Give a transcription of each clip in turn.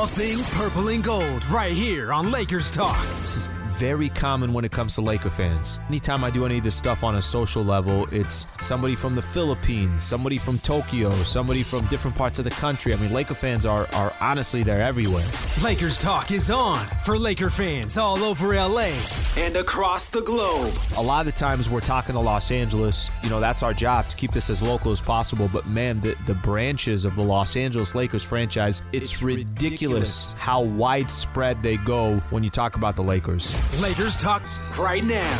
All things purple and gold, right here on Lakers Talk. This is very common when it comes to Laker fans. Anytime I do any of this stuff on a social level, it's somebody from the Philippines, somebody from Tokyo, somebody from different parts of the country. I mean, Laker fans are honestly, they're everywhere. Lakers Talk is on for Laker fans all over LA and across the globe. A lot of the times we're talking to Los Angeles, that's our job to keep this as local as possible. But man, the branches of the Los Angeles Lakers franchise, it's ridiculous how widespread they go when you talk about the Lakers. Lakers Talk right now.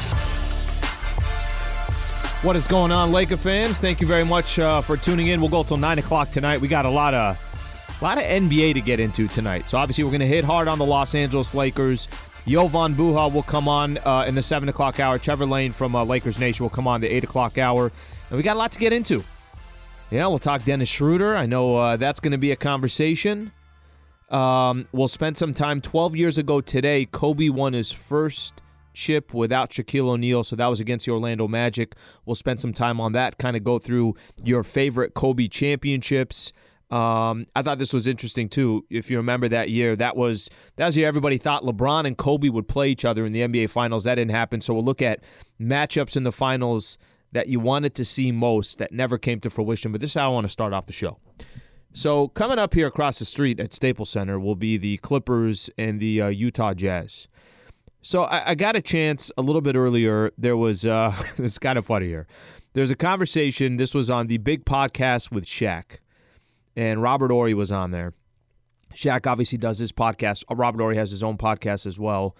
What is going on, Laker fans? Thank you very much for tuning in. We'll go till 9 o'clock tonight. We got a lot of NBA to get into tonight. So obviously we're going to hit hard on the Los Angeles Lakers. Jovan Buha will come on in the 7 o'clock hour. Trevor Lane from Lakers Nation will come on the 8 o'clock hour. And we got a lot to get into. Yeah, we'll talk Dennis Schroeder. I know that's going to be a conversation. We'll spend some time. 12 years ago today, Kobe won his first chip without Shaquille O'Neal, so that was against the Orlando Magic. We'll spend some time on that, kind of go through your favorite Kobe championships. I thought this was interesting, too. If you remember that year, that was the year everybody thought LeBron and Kobe would play each other in the NBA Finals. That didn't happen, so we'll look at matchups in the Finals that you wanted to see most that never came to fruition, but this is how I want to start off the show. So coming up here across the street at Staples Center will be the Clippers and the Utah Jazz. So I got a chance a little bit earlier. There was, it's kind of funny here. There's a conversation. This was on the big podcast with Shaq, and Robert Horry was on there. Shaq obviously does his podcast. Robert Horry has his own podcast as well.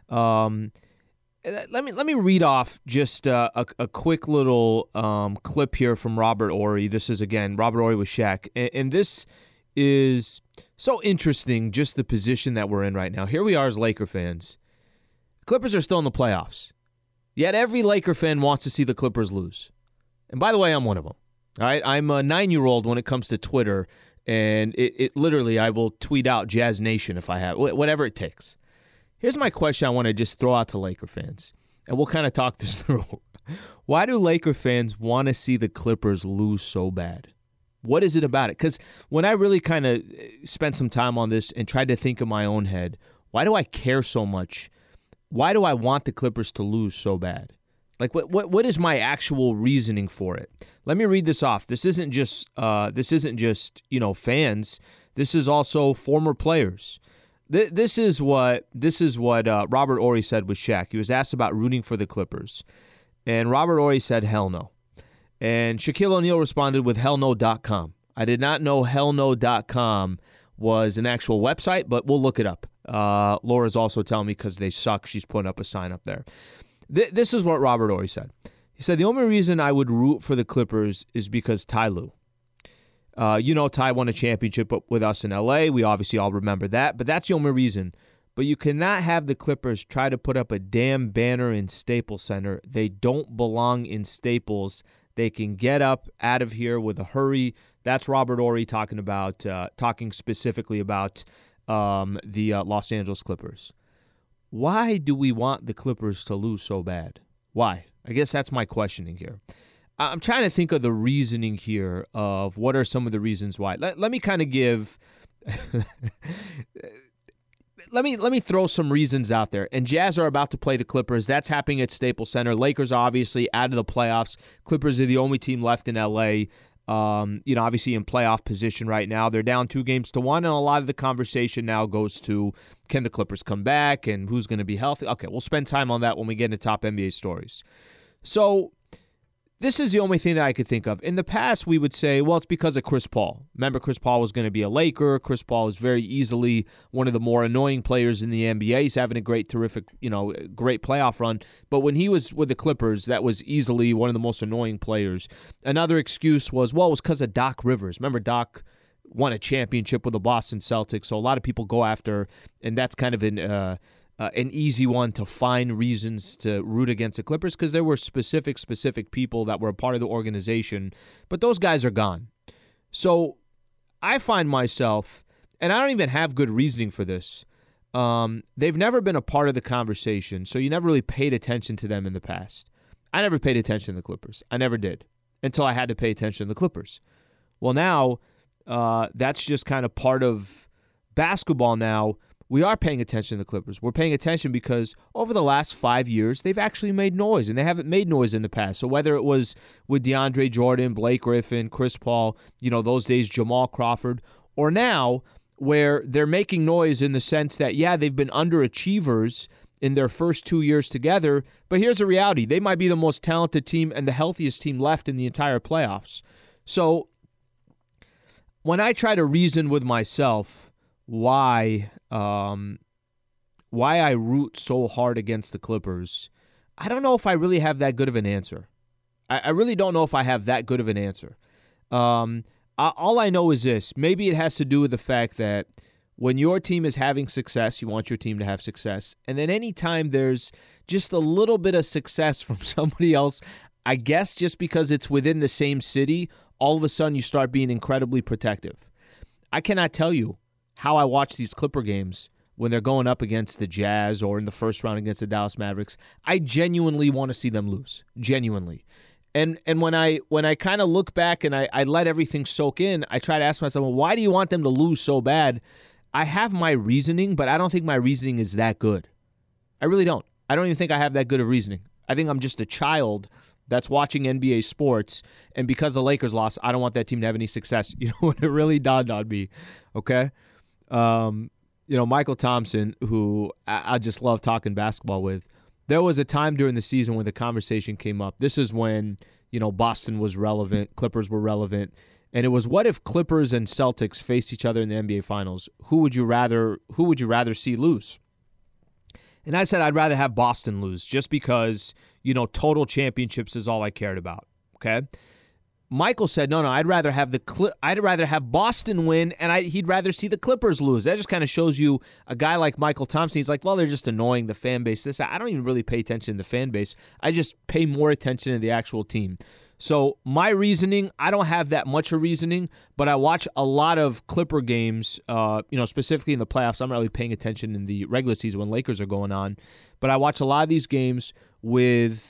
Let me read off just a quick little clip here from Robert Horry. This is, again, Robert Horry with Shaq. And this is so interesting, just the position that we're in right now. Here we are as Laker fans. Clippers are still in the playoffs. Yet every Laker fan wants to see the Clippers lose. And by the way, I'm one of them. All right, I'm a 9-year-old when it comes to Twitter. And it literally, I will tweet out Jazz Nation if I have, whatever it takes. Here's my question I want to just throw out to Laker fans, and we'll kind of talk this through. Why do Laker fans want to see the Clippers lose so bad? What is it about it? Because when I really kind of spent some time on this and tried to think in my own head, why do I care so much? Why do I want the Clippers to lose so bad? Like, what is my actual reasoning for it? Let me read this off. This isn't just fans. This is also former players. This is what Robert Horry said with Shaq. He was asked about rooting for the Clippers, and Robert Horry said, hell no. And Shaquille O'Neal responded with hellno.com. I did not know hellno.com was an actual website, but we'll look it up. Laura's also telling me because they suck, she's putting up a sign up there. This is what Robert Horry said. He said, the only reason I would root for the Clippers is because Ty Lue. Ty won a championship with us in L.A. We obviously all remember that, but that's the only reason. But you cannot have the Clippers try to put up a damn banner in Staples Center. They don't belong in Staples. They can get up out of here with a hurry. That's Robert Horry talking specifically about the Los Angeles Clippers. Why do we want the Clippers to lose so bad? Why? I guess that's my questioning here. I'm trying to think of the reasoning here of what are some of the reasons why. Let me kind of give let me throw some reasons out there. And Jazz are about to play the Clippers. That's happening at Staples Center. Lakers are obviously out of the playoffs. Clippers are the only team left in LA. Obviously in playoff position right now. They're down 2-1, and a lot of the conversation now goes to, can the Clippers come back and who's going to be healthy? Okay, we'll spend time on that when we get into top NBA stories. So this is the only thing that I could think of. In the past, we would say, well, it's because of Chris Paul. Remember, Chris Paul was going to be a Laker. Chris Paul is very easily one of the more annoying players in the NBA. He's having a great playoff run. But when he was with the Clippers, that was easily one of the most annoying players. Another excuse was, well, it was because of Doc Rivers. Remember, Doc won a championship with the Boston Celtics, so a lot of people go after, and that's kind of an easy one to find reasons to root against the Clippers because there were specific people that were a part of the organization, but those guys are gone. So I find myself, and I don't even have good reasoning for this, they've never been a part of the conversation, so you never really paid attention to them in the past. I never paid attention to the Clippers. I never did until I had to pay attention to the Clippers. Well, now that's just kind of part of basketball now, we are paying attention to the Clippers. We're paying attention because over the last 5 years, they've actually made noise, and they haven't made noise in the past. So whether it was with DeAndre Jordan, Blake Griffin, Chris Paul, those days, Jamal Crawford, or now where they're making noise in the sense that, yeah, they've been underachievers in their first 2 years together, but here's the reality. They might be the most talented team and the healthiest team left in the entire playoffs. So when I try to reason with myself why I root so hard against the Clippers, I don't know if I really have that good of an answer. I really don't know if I have that good of an answer. All I know is this. Maybe it has to do with the fact that when your team is having success, you want your team to have success. And then anytime there's just a little bit of success from somebody else, I guess just because it's within the same city, all of a sudden you start being incredibly protective. I cannot tell you how I watch these Clipper games when they're going up against the Jazz or in the first round against the Dallas Mavericks. I genuinely want to see them lose. Genuinely. And when I kind of look back and I let everything soak in, I try to ask myself, well, why do you want them to lose so bad? I have my reasoning, but I don't think my reasoning is that good. I really don't. I don't even think I have that good of reasoning. I think I'm just a child that's watching NBA sports, and because the Lakers lost, I don't want that team to have any success. When it really dawned on me, okay? Michael Thompson, who I just love talking basketball with, there was a time during the season when the conversation came up. This is when, Boston was relevant, Clippers were relevant, and it was, what if Clippers and Celtics faced each other in the NBA Finals? Who would you rather see lose? And I said I'd rather have Boston lose just because, total championships is all I cared about, okay? Michael said, no, I'd rather have Boston win, and he'd rather see the Clippers lose. That just kind of shows you a guy like Michael Thompson. He's like, well, they're just annoying, the fan base. I don't even really pay attention to the fan base. I just pay more attention to the actual team. So my reasoning, I don't have that much of reasoning, but I watch a lot of Clipper games, specifically in the playoffs. I'm not really paying attention in the regular season when Lakers are going on, but I watch a lot of these games with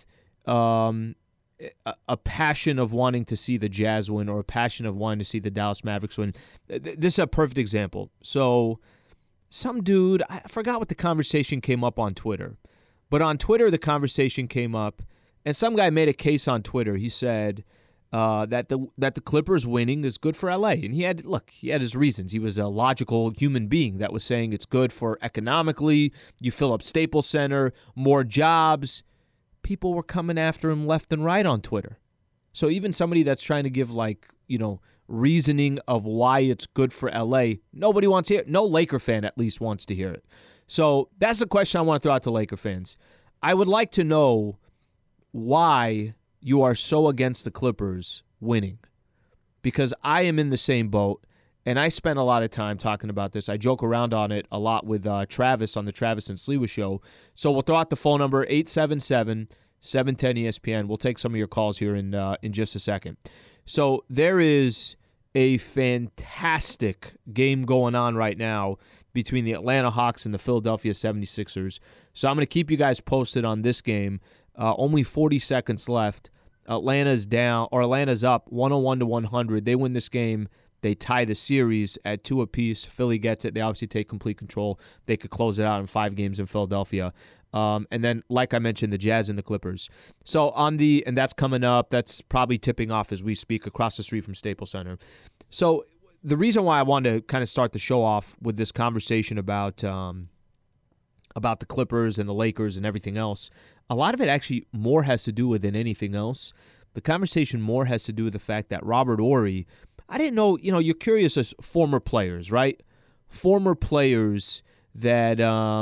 a passion of wanting to see the Jazz win or a passion of wanting to see the Dallas Mavericks win. This is a perfect example. So some dude, I forgot what the conversation came up on Twitter, but on Twitter the conversation came up, and some guy made a case on Twitter. He said that the Clippers winning is good for LA, and he had his reasons. He was a logical human being that was saying it's good for economically. You fill up Staples Center, more jobs. People were coming after him left and right on Twitter. So even somebody that's trying to give reasoning of why it's good for LA, nobody wants to hear it. No Laker fan at least wants to hear it. So that's the question I want to throw out to Laker fans. I would like to know why you are so against the Clippers winning, because I am in the same boat, and I spent a lot of time talking about this. I joke around on it a lot with Travis on the Travis and Sliwa show. So we'll throw out the phone number, 877-710-ESPN. We'll take some of your calls here in just a second. So there is a fantastic game going on right now between the Atlanta Hawks and the Philadelphia 76ers. So I'm going to keep you guys posted on this game. Only 40 seconds left. Atlanta's up 101-100. They win this game. They tie the series at 2 apiece. Philly gets it. They obviously take complete control. They could close it out in 5 games in Philadelphia. And then, like I mentioned, the Jazz and the Clippers. So and that's coming up. That's probably tipping off as we speak across the street from Staples Center. So the reason why I wanted to kind of start the show off with this conversation about the Clippers and the Lakers and everything else, a lot of it actually more has to do with than anything else. The conversation more has to do with the fact that Robert Horry, I didn't know, you're curious as former players, right? Former players that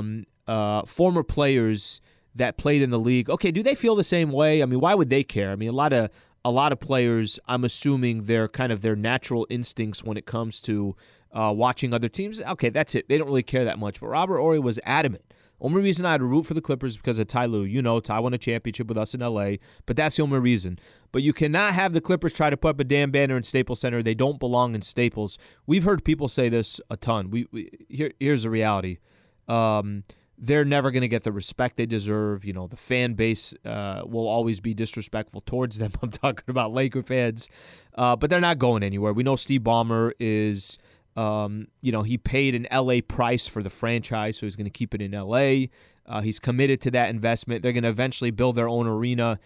played in the league. Okay, do they feel the same way? I mean, why would they care? I mean, a lot of players, I'm assuming they're kind of their natural instincts when it comes to watching other teams. Okay, that's it. They don't really care that much. But Robert Horry was adamant. Only reason I had to root for the Clippers is because of Ty Lue. Ty won a championship with us in L.A., but that's the only reason. But you cannot have the Clippers try to put up a damn banner in Staples Center. They don't belong in Staples. We've heard people say this a ton. Here's the reality. They're never going to get the respect they deserve. The fan base will always be disrespectful towards them. I'm talking about Laker fans. But they're not going anywhere. We know Steve Ballmer is He paid an LA price for the franchise, so he's going to keep it in LA. He's committed to that investment. They're going to eventually build their own arena.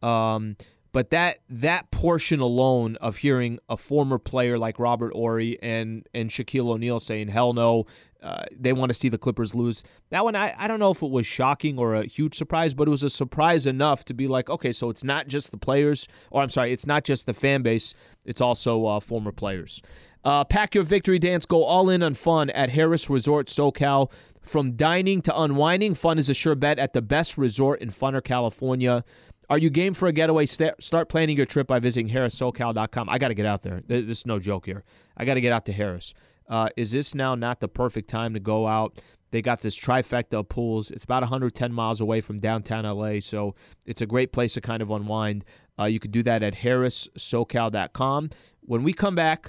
But that portion alone of hearing a former player like Robert Horry and Shaquille O'Neal saying, hell no, they want to see the Clippers lose. That one, I don't know if it was shocking or a huge surprise, but it was a surprise enough to be like, okay, so it's not just the players, it's not just the fan base, it's also former players. Pack your victory dance. Go all in on fun at Harris Resort SoCal. From dining to unwinding, fun is a sure bet at the best resort in Funner, California. Are you game for a getaway? Start planning your trip by visiting harrissocal.com. I got to get out there. This is no joke here. I got to get out to Harris. Is this now not the perfect time to go out? They got this trifecta of pools. It's about 110 miles away from downtown LA, so it's a great place to kind of unwind. You could do that at harrissocal.com. When we come back,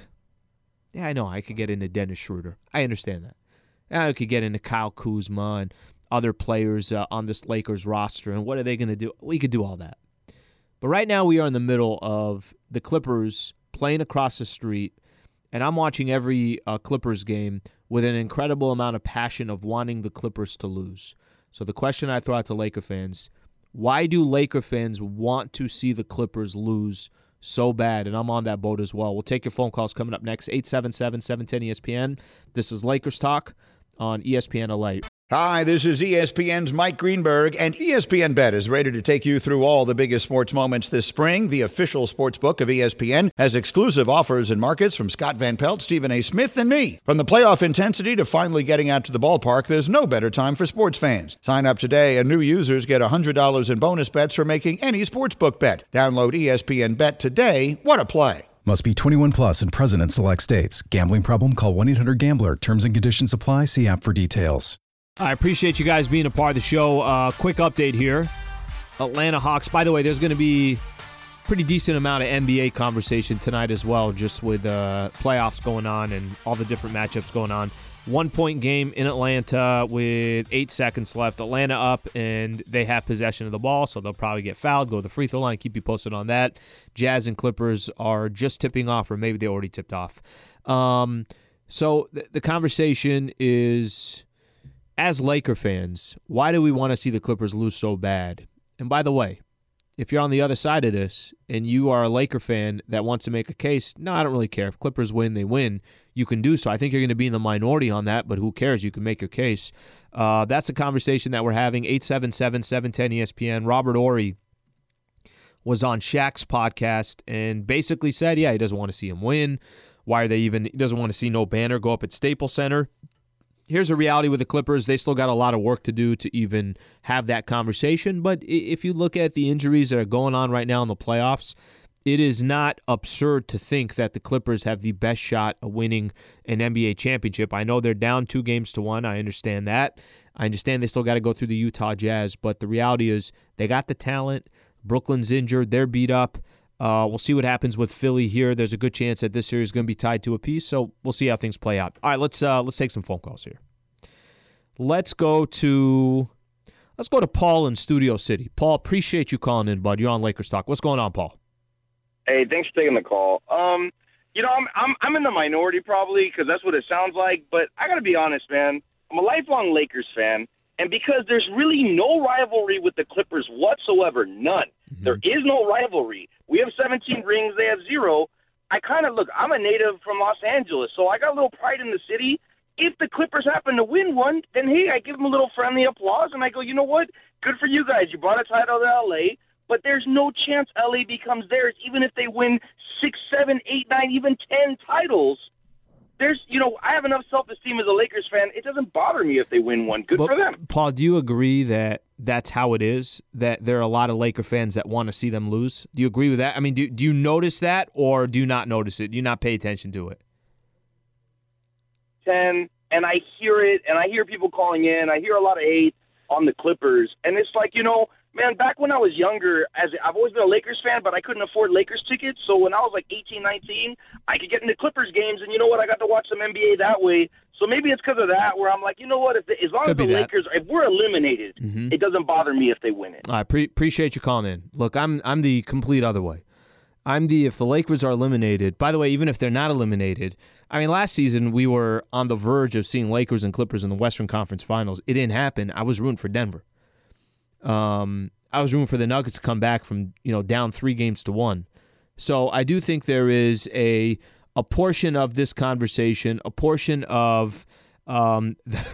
I know I could get into Dennis Schroeder. I understand that. I could get into Kyle Kuzma and other players on this Lakers roster, and what are they going to do? We could do all that. But right now we are in the middle of the Clippers playing across the street, and I'm watching every Clippers game with an incredible amount of passion of wanting the Clippers to lose. So the question I throw out to Laker fans, why do Laker fans want to see the Clippers lose so bad? And I'm on that boat as well. We'll take your phone calls coming up next, 877-710-ESPN. This is Lakers Talk on ESPN LA. Hi, this is ESPN's Mike Greenberg, and ESPN Bet is ready to take you through all the biggest sports moments this spring. The official sports book of ESPN has exclusive offers and markets from Scott Van Pelt, Stephen A. Smith, and me. From the playoff intensity to finally getting out to the ballpark, there's no better time for sports fans. Sign up today, and new users get $100 in bonus bets for making any sportsbook bet. Download ESPN Bet today. What a play. Must be 21 plus and present in select states. Gambling problem? Call 1-800-GAMBLER. Terms and conditions apply. See app for details. I appreciate you guys being a part of the show. Quick update here. Atlanta Hawks. By the way, there's going to be a pretty decent amount of NBA conversation tonight as well, just with playoffs going on and all the different matchups going on. 1-point game in Atlanta with 8 seconds left. Atlanta up, and they have possession of the ball, so they'll probably get fouled, go to the free throw line. Keep you posted on that. Jazz and Clippers are just tipping off, or maybe they already tipped off. So the conversation is, as Laker fans, why do we want to see the Clippers lose so bad? And by the way, if you're on the other side of this and you are a Laker fan that wants to make a case, no, I don't really care. If Clippers win, they win. You can do so. I think you're going to be in the minority on that, but who cares? You can make your case. That's a conversation that we're having. 877-710-ESPN. Robert Horry was on Shaq's podcast and basically said, he doesn't want to see him win. He doesn't want to see no banner go up at Staples Center. Here's the reality with the Clippers. They still got a lot of work to do to even have that conversation. But if you look at the injuries that are going on right now in the playoffs, it is not absurd to think that the Clippers have the best shot of winning an NBA championship. I know they're down 2-1. I understand that. I understand they still got to go through the Utah Jazz. But the reality is they got the talent. Brooklyn's injured. They're beat up. We'll see what happens with Philly here. There's a good chance that this series is going to be tied to a piece, so we'll see how things play out. All right, let's take some phone calls here. Let's go to Paul in Studio City. Paul, appreciate you calling in, bud. You're on Lakers Talk. What's going on, Paul? Hey, thanks for taking the call. I'm in the minority probably because that's what it sounds like, but I got to be honest, man. I'm a lifelong Lakers fan. And because there's really no rivalry with the Clippers whatsoever, none. Mm-hmm. There is no rivalry. We have 17 rings. They have 0. I'm a native from Los Angeles, so I got a little pride in the city. If the Clippers happen to win one, then, hey, I give them a little friendly applause, and I go, you know what? Good for you guys. You brought a title to L.A., but there's no chance L.A. becomes theirs, even if they win 6, 7, 8, 9, even 10 titles. I have enough self-esteem as a Lakers fan. It doesn't bother me if they win one. Good for them. Paul, do you agree that that's how it is, that there are a lot of Laker fans that want to see them lose? Do you agree with that? I mean, do you notice that, or do you not notice it? Do you not pay attention to it? And I hear it, and I hear people calling in. I hear a lot of hate on the Clippers. And it's like, man, back when I was younger, I've always been a Lakers fan, but I couldn't afford Lakers tickets. So when I was like 18, 19, I could get into Clippers games, and you know what? I got to watch some NBA that way. So maybe it's because of that where I'm like, you know what? As long as the Lakers, if we're eliminated, It doesn't bother me if they win it. I appreciate you calling in. Look, I'm the complete other way. if the Lakers are eliminated, by the way, even if they're not eliminated, I mean, last season we were on the verge of seeing Lakers and Clippers in the Western Conference Finals. It didn't happen. I was rooting for Denver. I was rooting for the Nuggets to come back from, down 3-1. So I do think there is a portion of this conversation, a portion of I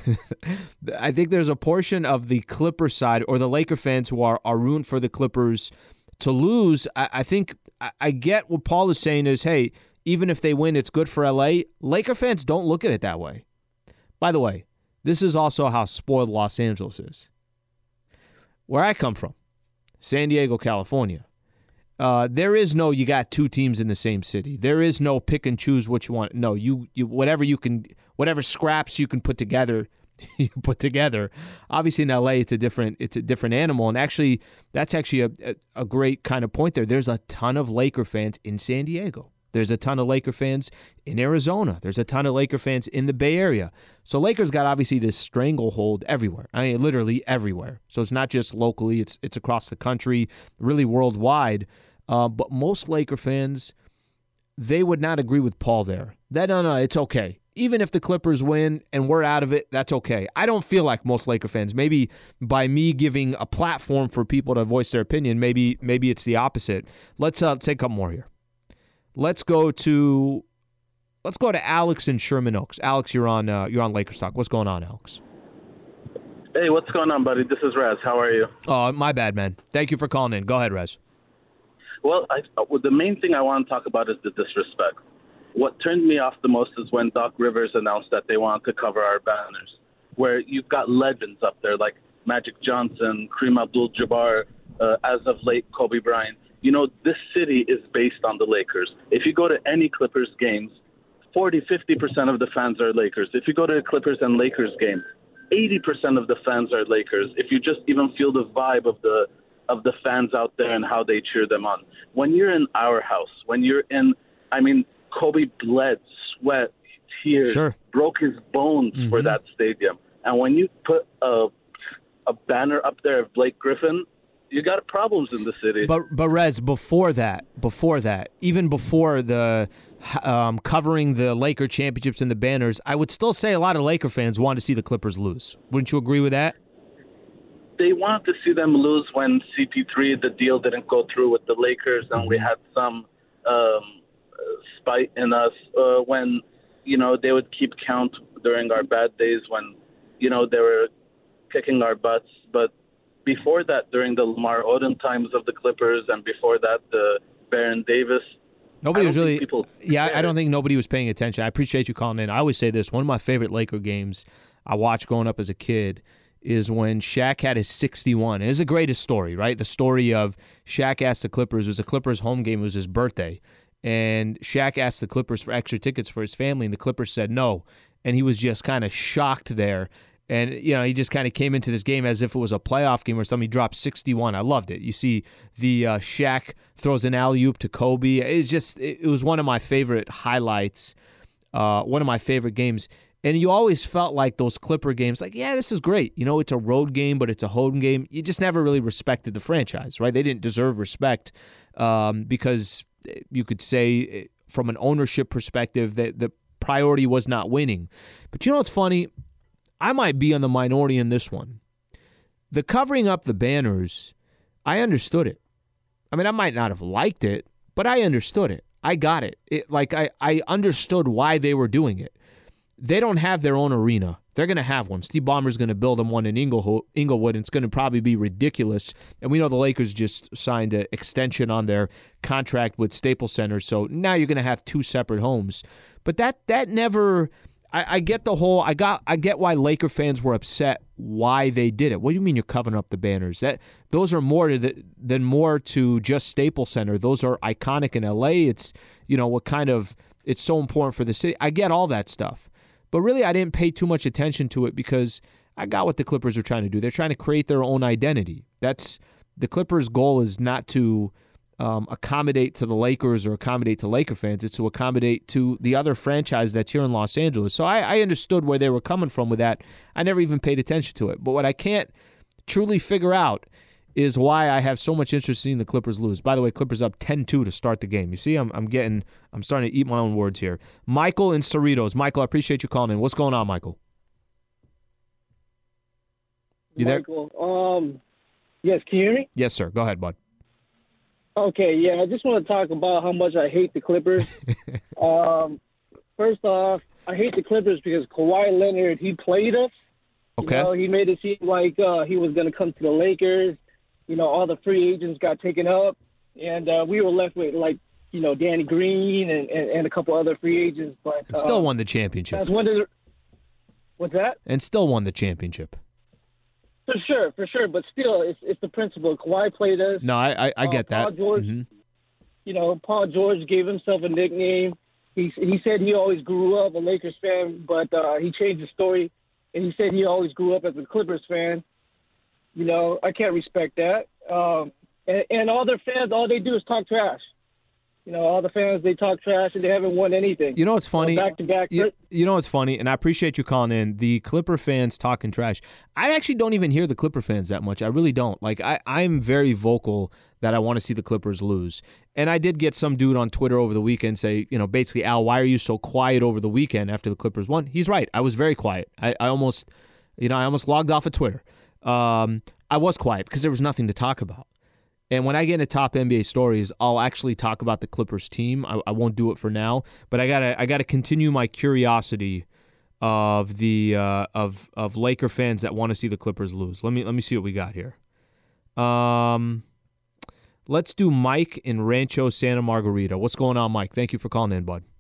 think there's a portion of the Clipper side or the Laker fans who are rooting for the Clippers to lose. I think I get what Paul is saying is, hey, even if they win, it's good for LA. Laker fans don't look at it that way. By the way, this is also how spoiled Los Angeles is. Where I come from, San Diego, California, there is no you got two teams in the same city. There is no pick and choose what you want. No, you whatever scraps you can put together, you put together. Obviously in LA it's a different animal, and actually that's actually a great kind of point there. There's a ton of Laker fans in San Diego. There's a ton of Laker fans in Arizona. There's a ton of Laker fans in the Bay Area. So Lakers got obviously this stranglehold everywhere. I mean, literally everywhere. So it's not just locally. It's across the country, really worldwide. But most Laker fans, they would not agree with Paul there. No, it's okay. Even if the Clippers win and we're out of it, that's okay. I don't feel like most Laker fans. Maybe by me giving a platform for people to voice their opinion, maybe it's the opposite. Let's take a couple more here. Let's go to Alex in Sherman Oaks. Alex, you're on Lakers Talk. What's going on, Alex? Hey, what's going on, buddy? This is Rez. How are you? Oh, my bad, man. Thank you for calling in. Go ahead, Rez. Well, the main thing I want to talk about is the disrespect. What turned me off the most is when Doc Rivers announced that they wanted to cover our banners, where you've got legends up there like Magic Johnson, Kareem Abdul-Jabbar, as of late Kobe Bryant. This city is based on the Lakers. If you go to any Clippers games, 40-50% of the fans are Lakers. If you go to a Clippers and Lakers game, 80% of the fans are Lakers. If you just even feel the vibe of the fans out there and how they cheer them on. When you're in our house, Kobe bled, sweat, tears, sure, broke his bones for that stadium. And when you put a banner up there of Blake Griffin, you got problems in the city. But Rez, before that, even before the covering the Laker championships and the banners, I would still say a lot of Laker fans wanted to see the Clippers lose. Wouldn't you agree with that? They wanted to see them lose when CP3, the deal didn't go through with the Lakers, and we had some spite in us when, they would keep count during our bad days when, they were kicking our butts. But before that, during the Lamar Odom times of the Clippers, and before that, the Baron Davis, nobody was really. I don't think nobody was paying attention. I appreciate you calling in. I always say this: one of my favorite Laker games I watched growing up as a kid is when Shaq had his 61. It is the greatest story, right? The story of Shaq asked the Clippers. It was a Clippers home game. It was his birthday, and Shaq asked the Clippers for extra tickets for his family, and the Clippers said no, and he was just kind of shocked there. And, he just kind of came into this game as if it was a playoff game or something. He dropped 61. I loved it. You see the Shaq throws an alley-oop to Kobe. It was one of my favorite highlights, one of my favorite games. And you always felt like those Clipper games, like, yeah, this is great. It's a road game, but it's a home game. You just never really respected the franchise, right? They didn't deserve respect because you could say from an ownership perspective that the priority was not winning. But what's funny? I might be on the minority in this one. The covering up the banners, I understood it. I mean, I might not have liked it, but I understood it. I got it. I understood why they were doing it. They don't have their own arena. They're going to have one. Steve Ballmer's going to build them one in Inglewood, and it's going to probably be ridiculous. And we know the Lakers just signed an extension on their contract with Staples Center, so now you're going to have two separate homes. But that never... I get the whole. I get why Laker fans were upset why they did it. What do you mean you're covering up the banners? Those are more than more to just Staples Center. Those are iconic in LA. It's it's so important for the city. I get all that stuff, but really I didn't pay too much attention to it because I got what the Clippers are trying to do. They're trying to create their own identity. That's the Clippers' goal is not to accommodate to the Lakers or accommodate to Laker fans. It's to accommodate to the other franchise that's here in Los Angeles. So I understood where they were coming from with that. I never even paid attention to it. But what I can't truly figure out is why I have so much interest in seeing the Clippers lose. By the way, Clippers up 10-2 to start the game. You see, I'm starting to eat my own words here. Michael in Cerritos. Michael, I appreciate you calling in. What's going on, Michael? You there? Michael, yes, can you hear me? Yes, sir. Go ahead, bud. Okay, yeah, I just want to talk about how much I hate the Clippers. First off, I hate the Clippers because Kawhi Leonard, he played us. Okay. You know, he made it seem like he was going to come to the Lakers. You know, all the free agents got taken up, and we were left with, like, you know, Danny Green and a couple other free agents. But And still won the championship. that's one of the, what's that? And still won the championship. For sure. But still, it's the principle. Kawhi played us. No, I get that. Paul George, you know, Paul George gave himself a nickname. He said he always grew up a Lakers fan, but he changed the story, and he said he always grew up as a Clippers fan. You know, I can't respect that. And all their fans, all they do is talk trash. You know, all the fans, they talk trash, and they haven't won anything. You know what's funny? Back-to-back. You know what's funny? And I appreciate you calling in. The Clipper fans talking trash. I actually don't even hear the Clipper fans that much. I really don't. Like, I'm very vocal that I want to see the Clippers lose. And I did get some dude on Twitter over the weekend say, you know, basically, Al, why are you so quiet over the weekend after the Clippers won? He's right. I was very quiet. I almost logged off of Twitter. I was quiet because there was nothing to talk about. And when I get into top NBA stories, I'll actually talk about the Clippers team. I won't do it for now, but I gotta continue my curiosity of the of Laker fans that want to see the Clippers lose. Let me see what we got here. Let's do Mike in Rancho Santa Margarita. What's going on, Mike? Thank you for calling in, bud.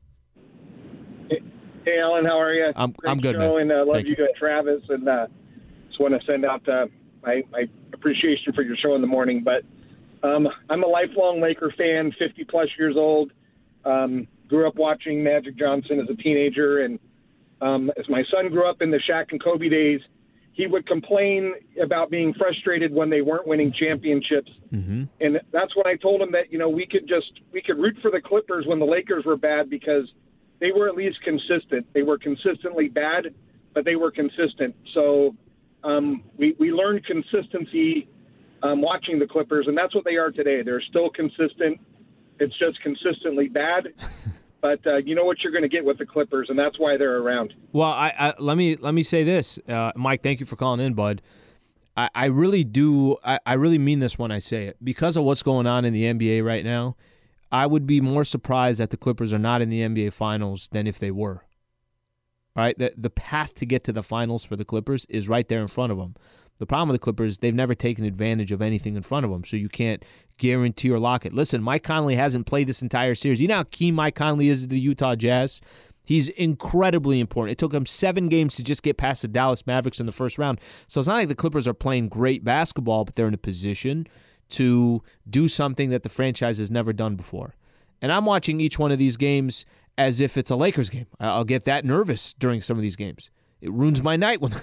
Hey, Alan, how are you? I'm good, show, man. And love Thank you and Travis, and just want to send out my appreciation for your show in the morning. But I'm a lifelong Laker fan, 50-plus years old. Grew up watching Magic Johnson as a teenager, and as my son grew up in the Shaq and Kobe days, he would complain about being frustrated when they weren't winning championships. Mm-hmm. And that's when I told him that, you know, we could root for the Clippers when the Lakers were bad because they were at least consistent. They were consistently bad, but they were consistent. So we learned consistency watching the Clippers, and that's what they are today. They're still consistent. It's just consistently bad. But you know what you're going to get with the Clippers, and that's why they're around. Well, let me say this, Mike. Thank you for calling in, bud. I really do. I really mean this when I say it. Because of what's going on in the NBA right now, I would be more surprised that the Clippers are not in the NBA Finals than if they were. All right, the path to get to the finals for the Clippers is right there in front of them. The problem with the Clippers, they've never taken advantage of anything in front of them, so you can't guarantee or lock it. Listen, Mike Conley hasn't played this entire series. You know how key Mike Conley is to the Utah Jazz? He's incredibly important. It took him 7 games to just get past the Dallas Mavericks in the first round. So it's not like the Clippers are playing great basketball, but they're in a position to do something that the franchise has never done before. And I'm watching each one of these games as if it's a Lakers game. I'll get that nervous during some of these games. It ruins my night when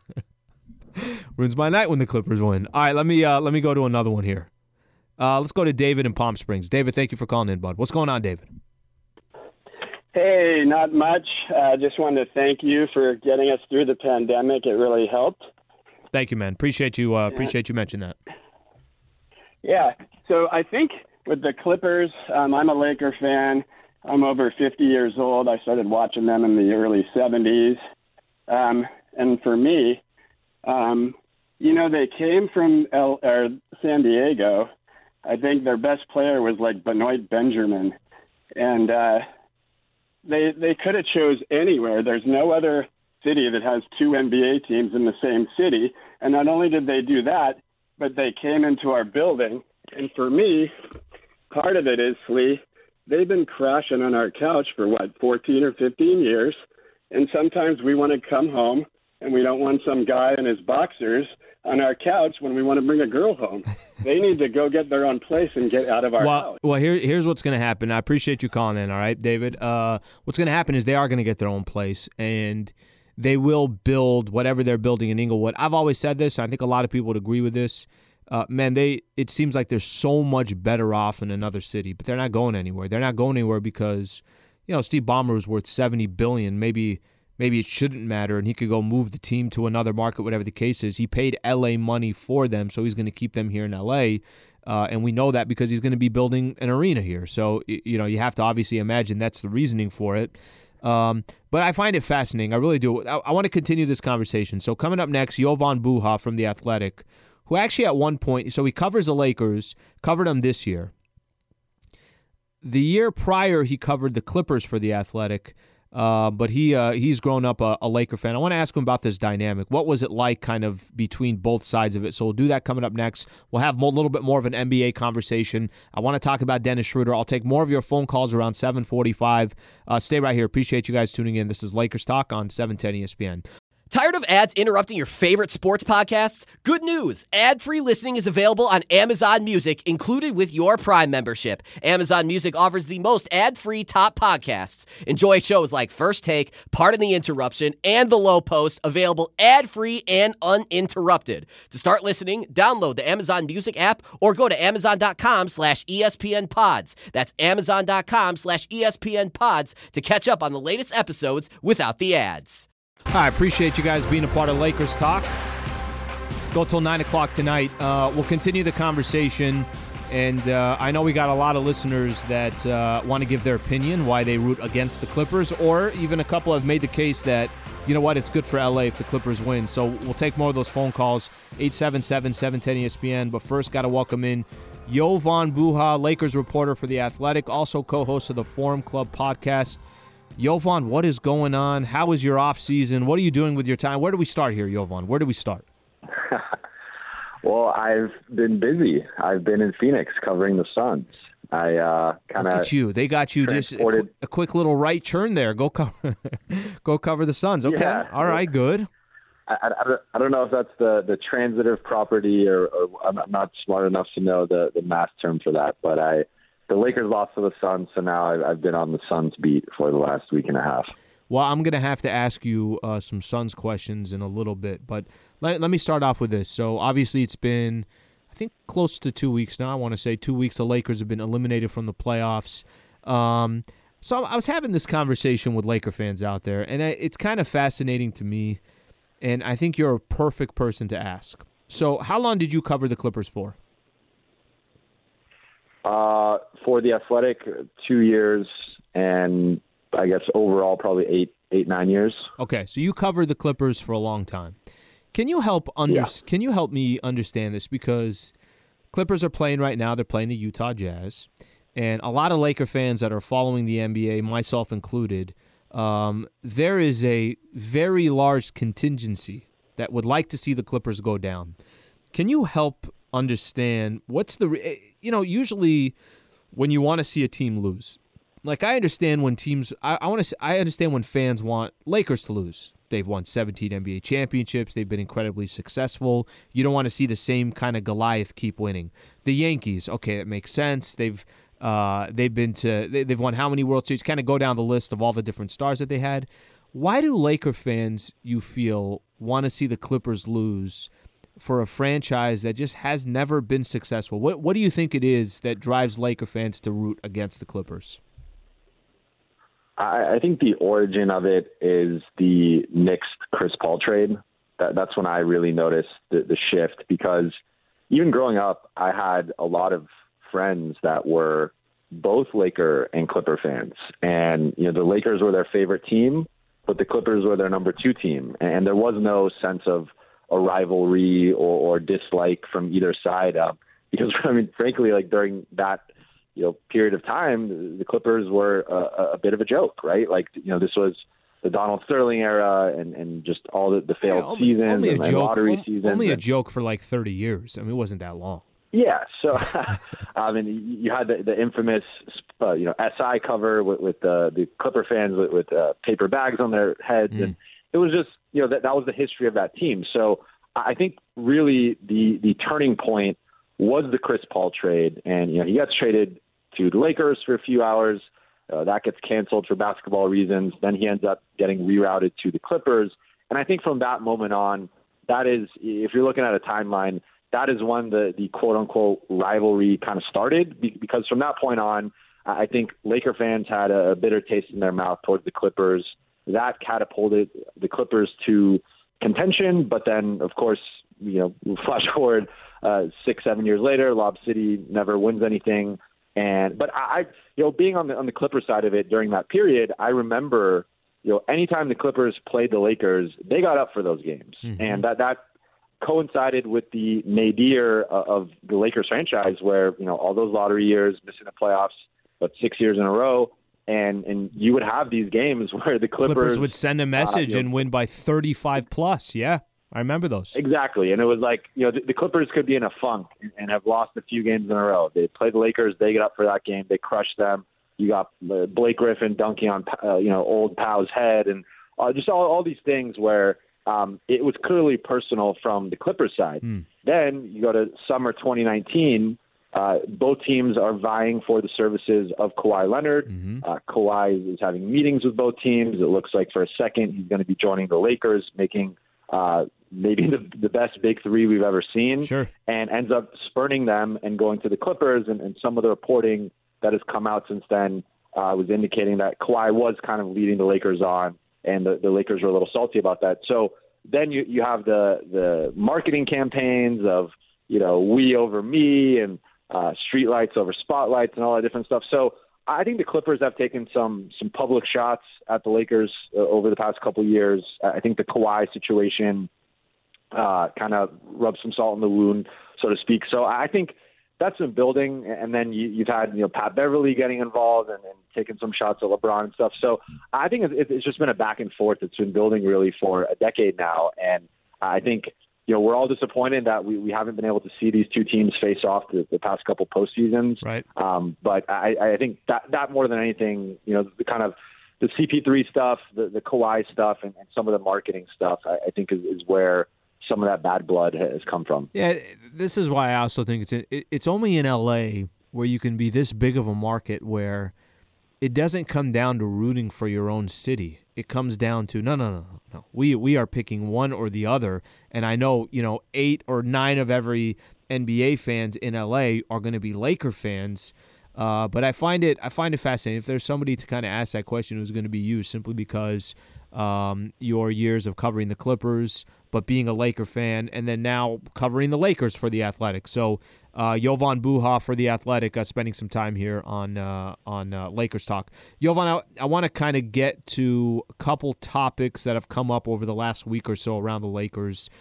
the Clippers win. All right, let me go to another one here. Let's go to David in Palm Springs. David, thank you for calling in, bud. What's going on, David? Hey, not much. Just wanted to thank you for getting us through the pandemic. It really helped. Thank you, man. Appreciate you mentioning that. Yeah. So I think with the Clippers, I'm a Laker fan. I'm over 50 years old. I started watching them in the early 70s. And for me, you know, they came from San Diego. I think their best player was like Benoit Benjamin. And they could have chose anywhere. There's no other city that has 2 NBA teams in the same city. And not only did they do that, but they came into our building. And for me, part of it is, Slee, they've been crashing on our couch for, 14 or 15 years. And sometimes we want to come home, and we don't want some guy in his boxers on our couch when we want to bring a girl home. They need to go get their own place and get out of our house. Well, here's what's going to happen. I appreciate you calling in, all right, David? What's going to happen is they are going to get their own place, and they will build whatever they're building in Inglewood. I've always said this. I think a lot of people would agree with this. Man, it seems like they're so much better off in another city, but they're not going anywhere. They're not going anywhere because, you know, Steve Ballmer was worth $70 billion. Maybe maybe it shouldn't matter, and he could go move the team to another market, whatever the case is. He paid L.A. money for them, so he's going to keep them here in L.A., and we know that because he's going to be building an arena here. So, you have to obviously imagine that's the reasoning for it. But I find it fascinating. I really do. I want to continue this conversation. So coming up next, Jovan Buha from The Athletic, who actually at one point, so he covers the Lakers, covered them this year. The year prior, he covered the Clippers for The Athletic, but he's grown up a Laker fan. I want to ask him about this dynamic. What was it like kind of between both sides of it? So we'll do that coming up next. We'll have a little bit more of an NBA conversation. I want to talk about Dennis Schroeder. I'll take more of your phone calls around 7:45. Stay right here. Appreciate you guys tuning in. This is Lakers Talk on 710 ESPN. Tired of ads interrupting your favorite sports podcasts? Good news! Ad-free listening is available on Amazon Music, included with your Prime membership. Amazon Music offers the most ad-free top podcasts. Enjoy shows like First Take, Pardon the Interruption, and The Low Post, available ad-free and uninterrupted. To start listening, download the Amazon Music app or go to amazon.com/ESPN Pods. That's amazon.com/ESPN Pods to catch up on the latest episodes without the ads. I appreciate you guys being a part of Lakers Talk. Go till 9 o'clock tonight. We'll continue the conversation, and I know we got a lot of listeners that want to give their opinion, why they root against the Clippers, or even a couple have made the case that, you know what, it's good for LA if the Clippers win. So we'll take more of those phone calls, 877-710-ESPN. But first, got to welcome in Jovan Buha, Lakers reporter for The Athletic, also co-host of the Forum Club podcast. Jovan, what is going on? How is your off season? What are you doing with your time? Where do we start here, Jovan? Where do we start? Well, I've been busy. I've been in Phoenix covering the Suns. I kind of look at you. They got you just a quick little right turn there. Go cover, go cover the Suns. Okay, yeah. All right, good. I don't know if that's the transitive property or I'm not smart enough to know the math term for that, but the Lakers lost to the Suns, so now I've been on the Suns beat for the last week and a half. Well, I'm going to have to ask you some Suns questions in a little bit, but let me start off with this. So obviously it's been, I think, close to 2 weeks now. I want to say 2 weeks the Lakers have been eliminated from the playoffs. So I was having this conversation with Laker fans out there, and it's kind of fascinating to me, and I think you're a perfect person to ask. So how long did you cover the Clippers for? For The Athletic, 2 years, and I guess overall probably 9 years. Okay, so you covered the Clippers for a long time. Can you help Can you help me understand this? Because Clippers are playing right now. They're playing the Utah Jazz, and a lot of Laker fans that are following the NBA, myself included, there is a very large contingency that would like to see the Clippers go down. Can you help understand what's usually when you want to see a team lose, like I understand when teams, I understand when fans want Lakers to lose. They've won 17 NBA championships. They've been incredibly successful. You don't want to see the same kind of Goliath keep winning. The Yankees, okay, that makes sense. They've won how many World Series? Kind of go down the list of all the different stars that they had. Why do Laker fans, you feel, want to see the Clippers lose for a franchise that just has never been successful? What do you think it is that drives Laker fans to root against the Clippers? I think the origin of it is the Knicks-Chris Paul trade. That's when I really noticed the shift, because even growing up, I had a lot of friends that were both Laker and Clipper fans. And the Lakers were their favorite team, but the Clippers were their number 2 team. And there was no sense of a rivalry or dislike from either side, because frankly, like during that period of time, the Clippers were a bit of a joke, right? Like this was the Donald Sterling era and just all the failed seasons and lottery seasons. Only a joke for like 30 years. I mean, it wasn't that long. Yeah, so you had the infamous SI cover with the Clipper fans with paper bags on their heads, and it was just that was the history of that team. So I think really the turning point was the Chris Paul trade, and he gets traded to the Lakers for a few hours. That gets canceled for basketball reasons. Then he ends up getting rerouted to the Clippers, and I think from that moment on, that is, if you're looking at a timeline, that is when the quote-unquote rivalry kind of started, because from that point on, I think Laker fans had a bitter taste in their mouth towards the Clippers. that catapulted the Clippers to contention. But then, of course, flash forward 6-7 years later, Lob City never wins anything. But I being on the Clippers side of it during that period, I remember, anytime the Clippers played the Lakers, they got up for those games. Mm-hmm. And that coincided with the nadir of the Lakers franchise where, all those lottery years, missing the playoffs, but 6 years in a row. And you would have these games where the Clippers would send a message and win by 35 plus. Yeah, I remember those. Exactly. And it was like, the Clippers could be in a funk and have lost a few games in a row. They play the Lakers, they get up for that game, they crush them. You got Blake Griffin dunking on, old Pow's head and just all these things where it was clearly personal from the Clippers side. Then you go to summer 2019, both teams are vying for the services of Kawhi Leonard. Kawhi is having meetings with both teams. It looks like for a second he's going to be joining the Lakers, making maybe the best big three we've ever seen, and ends up spurning them and going to the Clippers. And some of the reporting that has come out since then was indicating that Kawhi was kind of leading the Lakers on, and the Lakers were a little salty about that. So then you have the marketing campaigns of, we over me and streetlights over spotlights and all that different stuff. So I think the Clippers have taken some public shots at the Lakers over the past couple of years. I think the Kawhi situation kind of rubs some salt in the wound, so to speak. So I think that's been building. And then you've had Pat Beverly getting involved and taking some shots at LeBron and stuff. So I think it's just been a back and forth that's been building really for a decade now. And I think we're all disappointed that we haven't been able to see these two teams face off the past couple postseasons. Right. But I think that more than anything, the kind of the CP3 stuff, the Kawhi stuff, and some of the marketing stuff, I think is where some of that bad blood has come from. Yeah, this is why I also think it's only in LA where you can be this big of a market where it doesn't come down to rooting for your own city. It comes down to no. We are picking one or the other, and I know 8 or 9 of every NBA fans in LA are going to be Laker fans. But I find it fascinating. If there's somebody to kind of ask that question, who's going to be you, simply because your years of covering the Clippers, but being a Laker fan, and then now covering the Lakers for The Athletic. So Jovan Buha for The Athletic, spending some time here on Lakers Talk. Jovan, I want to kind of get to a couple topics that have come up over the last week or so around the Lakers.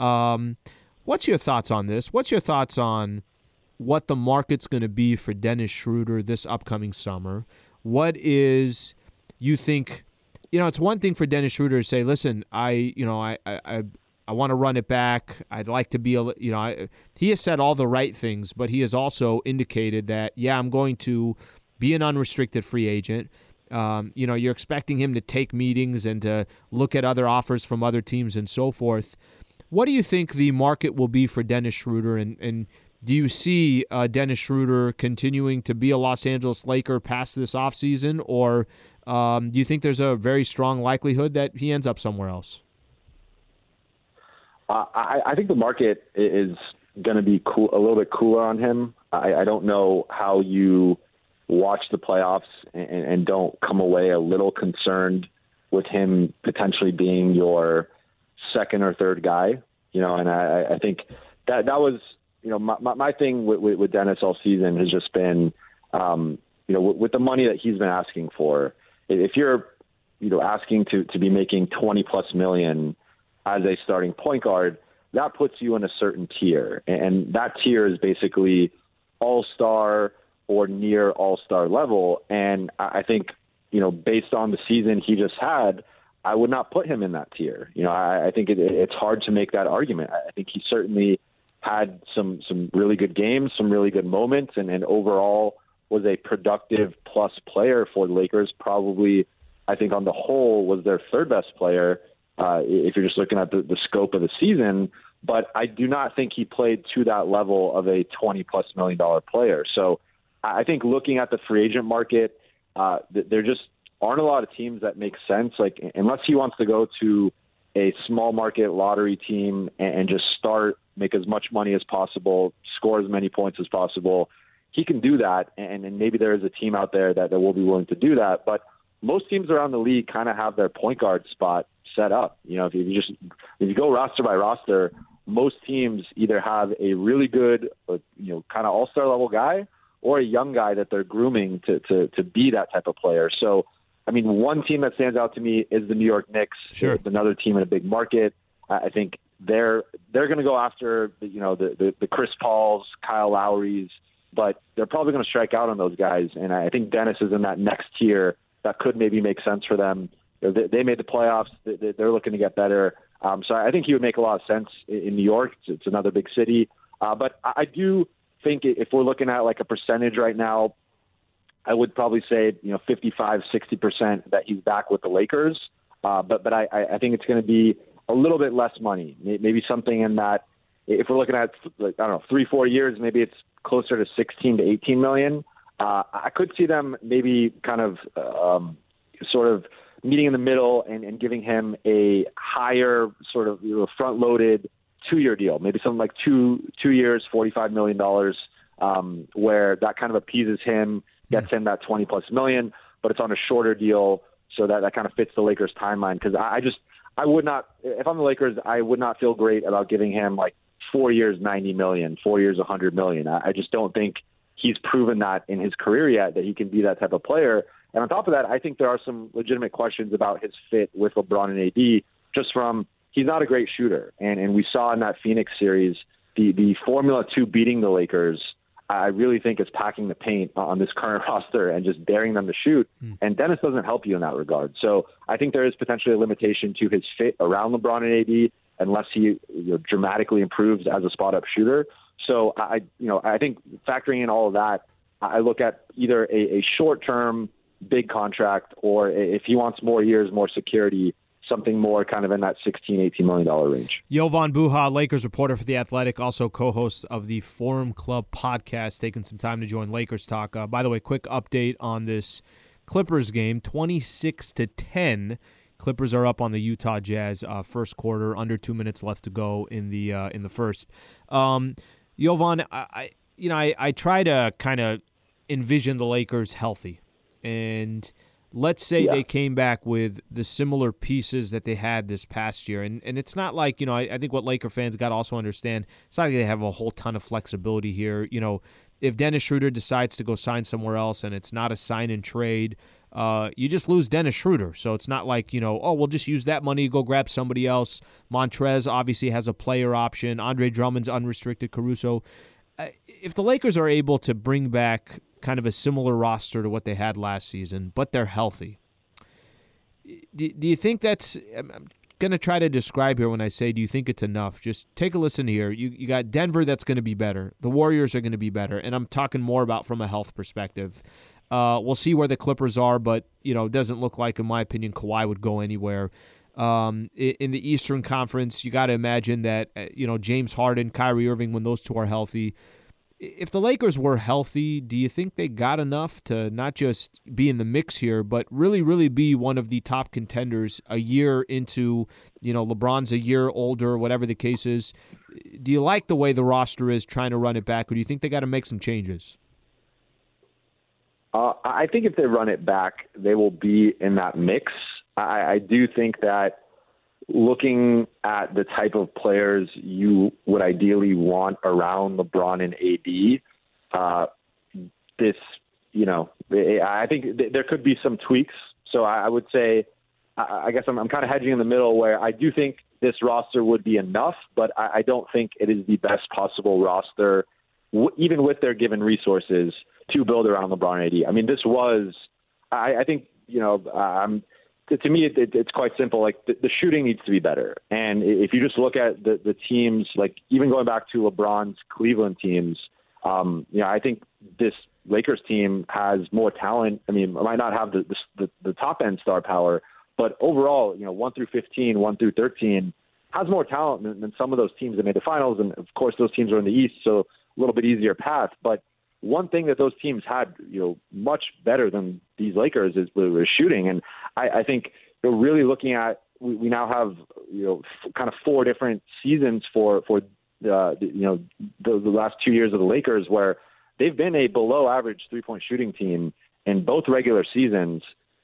What's your thoughts on this? What's your thoughts on what the market's going to be for Dennis Schroeder this upcoming summer? What is, you think, it's one thing for Dennis Schroeder to say, listen, I want to run it back. I'd like to be, he has said all the right things, but he has also indicated that, I'm going to be an unrestricted free agent. You're expecting him to take meetings and to look at other offers from other teams and so forth. What do you think the market will be for Dennis Schroeder, and do you see Dennis Schroeder continuing to be a Los Angeles Laker past this offseason, or do you think there's a very strong likelihood that he ends up somewhere else? I think the market is going to be a little bit cooler on him. I don't know how you watch the playoffs and don't come away a little concerned with him potentially being your second or third guy. And I think that was, my thing with Dennis all season has just been, with the money that he's been asking for. If you're, asking to be making $20+ million as a starting point guard, that puts you in a certain tier. And that tier is basically all-star or near all-star level. And I think, based on the season he just had, I would not put him in that tier. I think it's hard to make that argument. I think he certainly had some really good games, some really good moments, and overall was a productive plus player for the Lakers. Probably, I think on the whole, was their third best player if you're just looking at the scope of the season. But I do not think he played to that level of a $20+ million player. So I think looking at the free agent market, there just aren't a lot of teams that make sense. Like, unless he wants to go to a small market lottery team and just make as much money as possible, score as many points as possible, he can do that. And maybe there is a team out there that will be willing to do that. But most teams around the league kind of have their point guard spot set up. You know, if you go roster by roster, most teams either have a really good, kind of all-star level guy or a young guy that they're grooming to be that type of player. So, I mean, one team that stands out to me is the New York Knicks. Sure. It's another team in a big market. I think they're going to go after the Chris Pauls, Kyle Lowrys, but they're probably going to strike out on those guys. And I think Dennis is in that next tier that could maybe make sense for them. They made the playoffs. They're looking to get better. So I think he would make a lot of sense in New York. It's another big city. But I do think if we're looking at like a percentage right now, I would probably say 55-60% that he's back with the Lakers. But I think it's going to be a little bit less money, maybe something in that. If we're looking at 3-4 years, maybe it's closer to 16 to 18 million. I could see them maybe kind of sort of meeting in the middle and giving him a higher sort of front-loaded 2-year deal, maybe something like two years, $45 million, where that kind of appeases him, gets him that 20+ million, but it's on a shorter deal, so that kind of fits the Lakers' timeline. Because I would not, if I'm the Lakers, I would not feel great about giving him like 4 years, 90 million, 4 years, 100 million. I just don't think he's proven that in his career yet, that he can be that type of player. And on top of that, I think there are some legitimate questions about his fit with LeBron and AD, just from he's not a great shooter. And we saw in that Phoenix series, the Formula 2 beating the Lakers, I really think it's packing the paint on this current roster and just daring them to shoot. And Dennis doesn't help you in that regard. So I think there is potentially a limitation to his fit around LeBron and AD unless he dramatically improves as a spot-up shooter. So I think factoring in all of that, I look at either a short-term big contract, or if he wants more years, more security, something more kind of in that $16-18 million range. Jovan Buha, Lakers reporter for The Athletic, also co-host of the Forum Club podcast, taking some time to join Lakers Talk. By the way, quick update on this Clippers game, 26-10. Clippers are up on the Utah Jazz first quarter, under 2 minutes left to go in the first. Jovan, I try to kind of envision the Lakers healthy. And let's say they came back with the similar pieces that they had this past year. And it's not like, I think what Laker fans got to also understand, it's not like they have a whole ton of flexibility here. If Dennis Schroeder decides to go sign somewhere else and it's not a sign and trade, you just lose Dennis Schroeder. So it's not like, we'll just use that money to go grab somebody else. Montrez obviously has a player option. Andre Drummond's unrestricted. Caruso. If the Lakers are able to bring back kind of a similar roster to what they had last season, but they're healthy, do you think that's – I'm going to try to describe here when I say do you think it's enough. Just take a listen here. You got Denver that's going to be better. The Warriors are going to be better, and I'm talking more about from a health perspective. We'll see where the Clippers are, but it doesn't look like, in my opinion, Kawhi would go anywhere. In the Eastern Conference, you got to imagine that James Harden, Kyrie Irving, when those two are healthy. If the Lakers were healthy, do you think they got enough to not just be in the mix here, but really, really be one of the top contenders a year into, LeBron's a year older, whatever the case is? Do you like the way the roster is trying to run it back, or do you think they got to make some changes? I think if they run it back, they will be in that mix. I do think that looking at the type of players you would ideally want around LeBron and AD, I think there could be some tweaks. So I would say, I guess I'm kind of hedging in the middle, where I do think this roster would be enough, but I don't think it is the best possible roster, even with their given resources, to build around LeBron and AD. I mean, this was, I think, to me, it's quite simple. Like the shooting needs to be better. And if you just look at the teams, like even going back to LeBron's Cleveland teams, I think this Lakers team has more talent. I mean, it might not have the top end star power, but overall, 1 through 15, 1 through 13 has more talent than some of those teams that made the finals. And of course, those teams are in the East, so a little bit easier path. But one thing that those teams had, much better than these Lakers is shooting. And I think really looking at, we now have, kind of 4 different seasons for the last 2 years of the Lakers, where they've been a below average 3-point shooting team in both regular seasons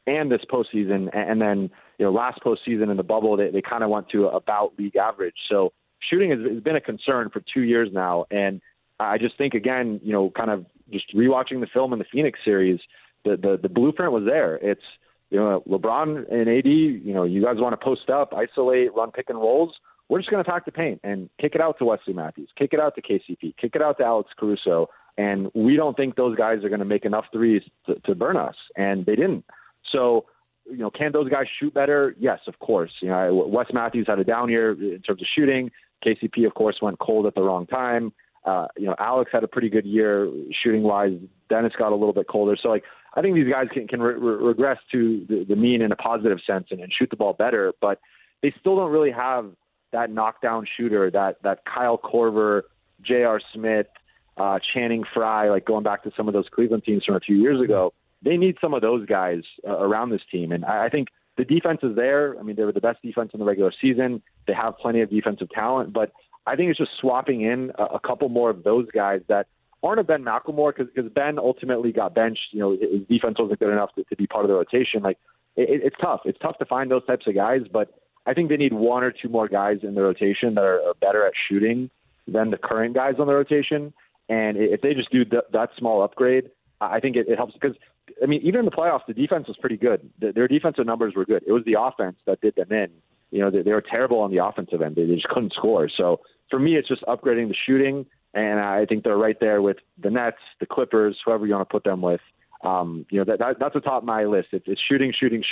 and this postseason. And then, last postseason in the bubble, they kind of went to about league average. So shooting has been a concern for 2 years now. And I just think, again, kind of just rewatching the film in the Phoenix series, the blueprint was there. It's, LeBron and AD, you guys want to post up, isolate, run pick and rolls. We're just going to attack the paint and kick it out to Wesley Matthews, kick it out to KCP, kick it out to Alex Caruso. And we don't think those guys are going to make enough threes to burn us. And they didn't. So, can those guys shoot better? Yes, of course. Wes Matthews had a down year in terms of shooting. KCP, of course, went cold at the wrong time. Alex had a pretty good year shooting wise. Dennis got a little bit colder. So I think these guys can regress to the mean in a positive sense and shoot the ball better, but they still don't really have that knockdown shooter, that Kyle Korver, J.R. Smith, Channing Frye, like going back to some of those Cleveland teams from a few years ago. They need some of those guys around this team. And I think the defense is there. I mean, they were the best defense in the regular season. They have plenty of defensive talent, but I think it's just swapping in a couple more of those guys that aren't a Ben McLemore, because Ben ultimately got benched. His defense wasn't good enough to be part of the rotation. It's tough. It's tough to find those types of guys, but I think they need one or two more guys in the rotation that are better at shooting than the current guys on the rotation. And if they just do that small upgrade, I think it helps, because, I mean, even in the playoffs, the defense was pretty good. Their defensive numbers were good. It was the offense that did them in. They were terrible on the offensive end. They just couldn't score. So for me, it's just upgrading the shooting, and I think they're right there with the Nets, the Clippers, whoever you want to put them with. That's atop my list. It's shooting,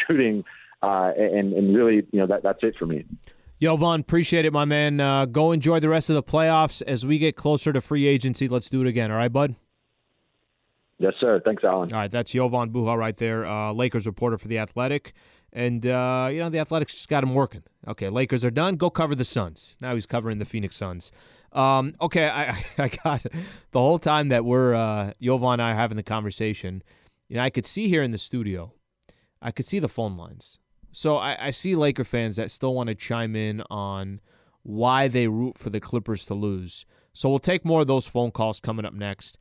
and really, that's it for me. Jovan, appreciate it, my man. Go enjoy the rest of the playoffs. As we get closer to free agency, let's do it again. All right, bud? Yes, sir. Thanks, Alan. All right, that's Jovan Buha right there, Lakers reporter for The Athletic. And, The Athletic's just got him working. Okay, Lakers are done. Go cover the Suns. Now he's covering the Phoenix Suns. Okay, I got the whole time that we're Jovan and I are having the conversation, I could see here in the studio, I could see the phone lines. So I see Laker fans that still want to chime in on why they root for the Clippers to lose. So we'll take more of those phone calls coming up next.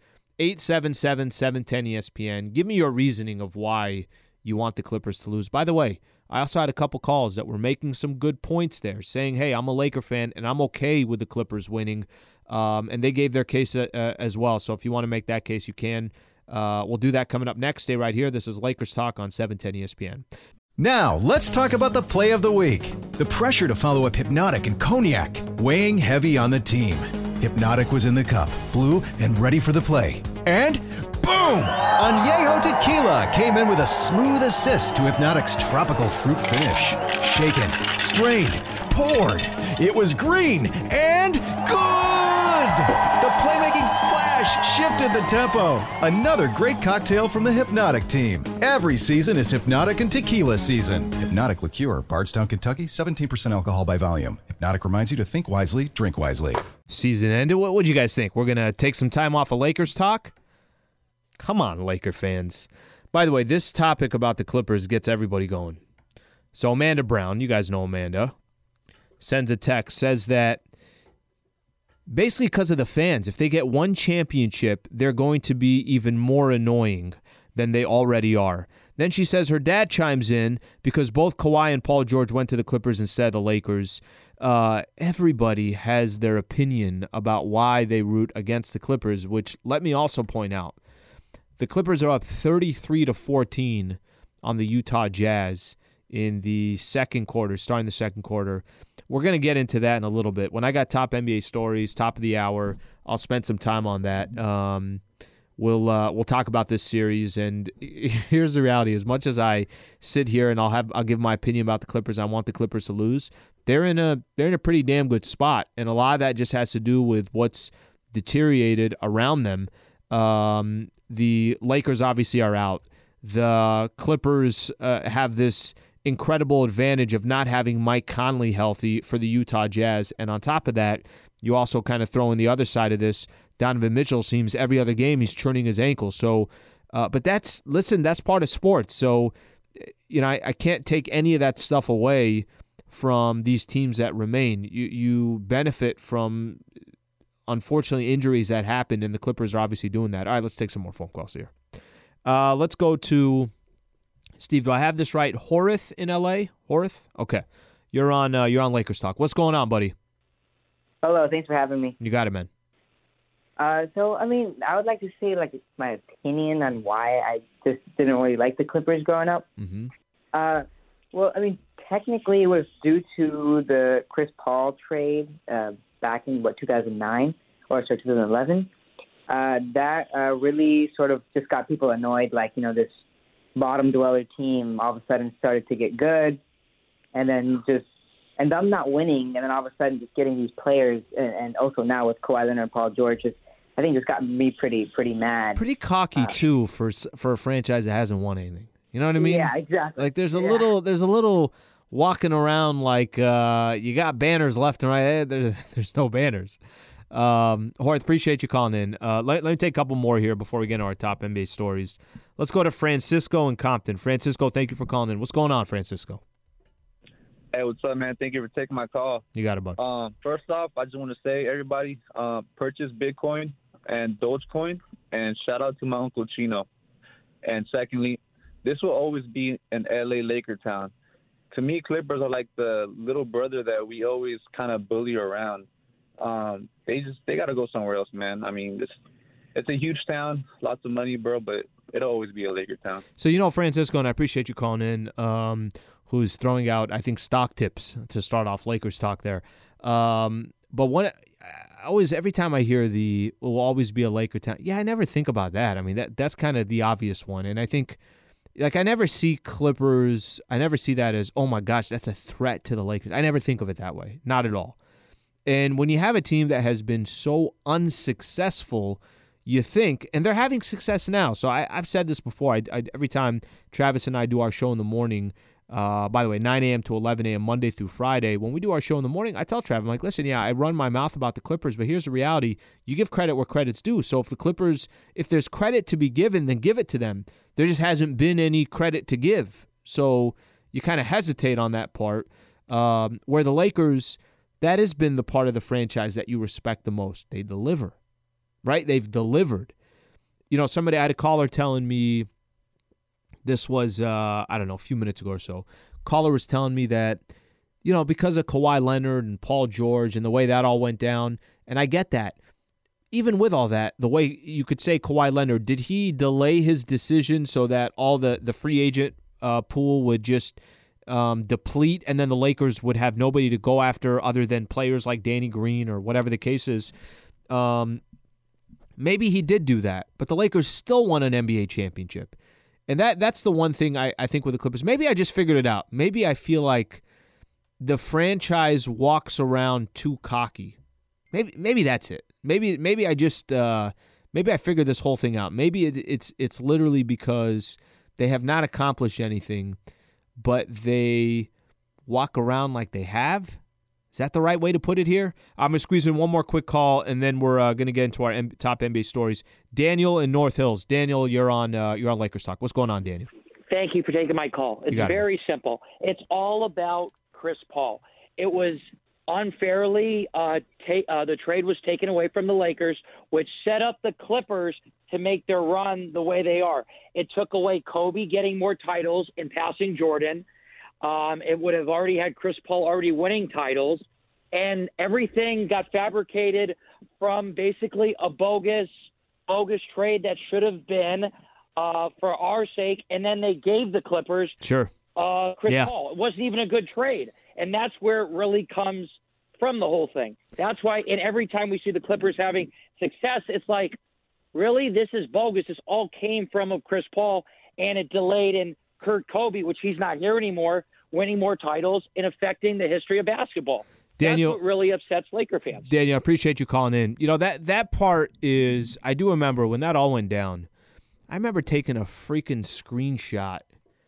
877-710-ESPN. Give me your reasoning of why you want the Clippers to lose. By the way, I also had a couple calls that were making some good points there, saying, hey, I'm a Laker fan, and I'm okay with the Clippers winning. And they gave their case as well. So if you want to make that case, you can. We'll do that coming up next. Stay right here. This is Lakers Talk on 710 ESPN. Now, let's talk about the play of the week. The pressure to follow up Hypnotic and Cognac, weighing heavy on the team. Hypnotic was in the cup, blue, and ready for the play. And boom! Añejo Tequila came in with a smooth assist to Hypnotic's tropical fruit finish. Shaken, strained, poured. It was green and good! The playmaking splash shifted the tempo. Another great cocktail from the Hypnotic team. Every season is Hypnotic and Tequila season. Hypnotic Liqueur, Bardstown, Kentucky, 17% alcohol by volume. Hypnotic reminds you to think wisely, drink wisely. Season ended. What do you guys think? We're going to take some time off of Lakers talk? Come on, Laker fans. By the way, this topic about the Clippers gets everybody going. So Amanda Brown, you guys know Amanda, sends a text, says that basically because of the fans, if they get one championship, they're going to be even more annoying than they already are. Then she says her dad chimes in because both Kawhi and Paul George went to the Clippers instead of the Lakers. Everybody has their opinion about why they root against the Clippers, which let me also point out. The Clippers are up 33-14 on the Utah Jazz in the second quarter, starting the second quarter. We're going to get into that in a little bit. When I got top NBA stories, top of the hour, I'll spend some time on that. We'll talk about this series, and here's the reality: as much as I sit here and I'll give my opinion about the Clippers, I want the Clippers to lose. They're in a pretty damn good spot, and a lot of that just has to do with what's deteriorated around them. The Lakers obviously are out. The Clippers have this incredible advantage of not having Mike Conley healthy for the Utah Jazz. And on top of that, you also kind of throw in the other side of this. Donovan Mitchell seems every other game he's churning his ankle. So, but that's part of sports. So, I can't take any of that stuff away from these teams that remain. You benefit from, unfortunately, injuries that happened, and the Clippers are obviously doing that. All right, let's take some more phone calls here. Let's go to Steve, do I have this right? Horace in L.A.? Horace? Okay. You're on Lakers Talk. What's going on, buddy? Hello, thanks for having me. You got it, man. I would like to say, my opinion on why I just didn't really like the Clippers growing up. Mm-hmm. Technically it was due to the Chris Paul trade back in, 2011. That really sort of just got people annoyed, this bottom dweller team all of a sudden started to get good, and them not winning, and then all of a sudden just getting these players, and also now with Kawhi Leonard and Paul George, I think just got me pretty mad. Pretty cocky too for a franchise that hasn't won anything. You know what I mean? Yeah, exactly. Like there's a little walking around like you got banners left and right. There's no banners. Horace, appreciate you calling in. Let me take a couple more here before we get into our top NBA stories. Let's go to Francisco in Compton. Francisco, thank you for calling in. What's going on, Francisco? Hey, what's up, man? Thank you for taking my call. You got it, bud. First off, I just want to say, everybody, purchase Bitcoin and Dogecoin, and shout out to my Uncle Chino. And secondly, this will always be an LA Laker town. To me, Clippers are like the little brother that we always kind of bully around. They got to go somewhere else, man. I mean, it's a huge town, lots of money, bro, but it'll always be a Laker town. So, Francisco, and I appreciate you calling in, who's throwing out, I think, stock tips to start off Lakers talk there. But every time I hear will always be a Laker town, I never think about that. I mean, that's kind of the obvious one. And I think, I never see Clippers, I never see that as, oh my gosh, that's a threat to the Lakers. I never think of it that way. Not at all. And when you have a team that has been so unsuccessful, you think, and they're having success now. So I've said this before. Every time Travis and I do our show in the morning, by the way, 9 a.m. to 11 a.m. Monday through Friday, when we do our show in the morning, I tell Travis, I'm like, listen, I run my mouth about the Clippers, but here's the reality. You give credit where credit's due. So if the Clippers, if there's credit to be given, then give it to them. There just hasn't been any credit to give. So you kind of hesitate on that part. Where the Lakers, that has been the part of the franchise that you respect the most. They deliver, right? They've delivered. Somebody, I had a caller telling me, this was, a few minutes ago or so. Caller was telling me that, because of Kawhi Leonard and Paul George and the way that all went down, and I get that. Even with all that, the way you could say Kawhi Leonard, did he delay his decision so that all the free agent pool would just deplete, and then the Lakers would have nobody to go after other than players like Danny Green or whatever the case is? Maybe he did do that, but the Lakers still won an NBA championship. And that's the one thing I think with the Clippers. Maybe I just figured it out. Maybe I feel like the franchise walks around too cocky. Maybe that's it. Maybe I just maybe I figured this whole thing out. Maybe it's literally because they have not accomplished anything, but they walk around like they have. Is that the right way to put it here? I'm going to squeeze in one more quick call, and then we're going to get into our top NBA stories. Daniel in North Hills. Daniel, you're on Lakers Talk. What's going on, Daniel? Thank you for taking my call. It's very simple. It's all about Chris Paul. It was unfairly the trade was taken away from the Lakers, which set up the Clippers to make their run the way they are. It took away Kobe getting more titles and passing Jordan. It would have already had Chris Paul already winning titles, and everything got fabricated from basically a bogus trade that should have been for our sake, and then they gave the Clippers Chris Paul. It wasn't even a good trade, and that's where it really comes from, the whole thing. That's why, and every time we see the Clippers having success, it's like, really, this is bogus. This all came from Chris Paul, and it delayed in Kurt Kobe, which he's not here anymore, winning more titles and affecting the history of basketball. Daniel, that's what really upsets Laker fans. Daniel, I appreciate you calling in. That part is, I do remember when that all went down, I remember taking a freaking screenshot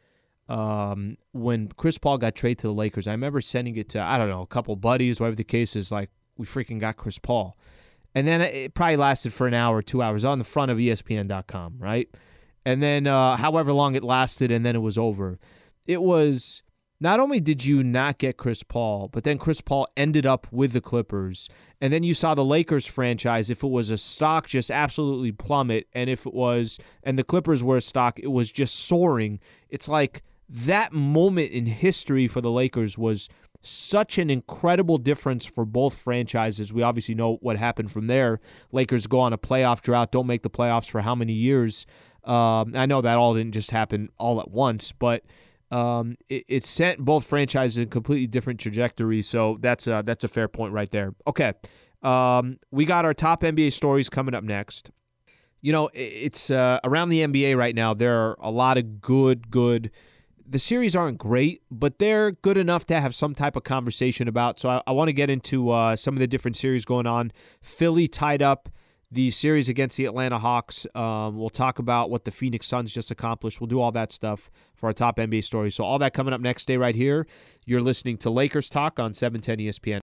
when Chris Paul got traded to the Lakers. I remember sending it to, I don't know, a couple buddies, whatever the case is, like, we freaking got Chris Paul. And then it probably lasted for an hour or 2 hours on the front of ESPN.com, right? And then however long it lasted, and then it was over. It was not only did you not get Chris Paul, but then Chris Paul ended up with the Clippers. And then you saw the Lakers franchise, if it was a stock, just absolutely plummet. And if it was, and the Clippers were a stock, it was just soaring. It's like that moment in history for the Lakers was such an incredible difference for both franchises. We obviously know what happened from there. Lakers go on a playoff drought, don't make the playoffs for how many years. I know that all didn't just happen all at once, but it sent both franchises in completely different trajectories. So that's a fair point right there. Okay, we got our top NBA stories coming up next. You know, it's around the NBA right now. There are a lot of good. The series aren't great, but they're good enough to have some type of conversation about. So I want to get into some of the different series going on. Philly tied up the series against the Atlanta Hawks. We'll talk about what the Phoenix Suns just accomplished. We'll do all that stuff for our top NBA stories. So all that coming up next. Stay right here. You're listening to Lakers Talk on 710 ESPN.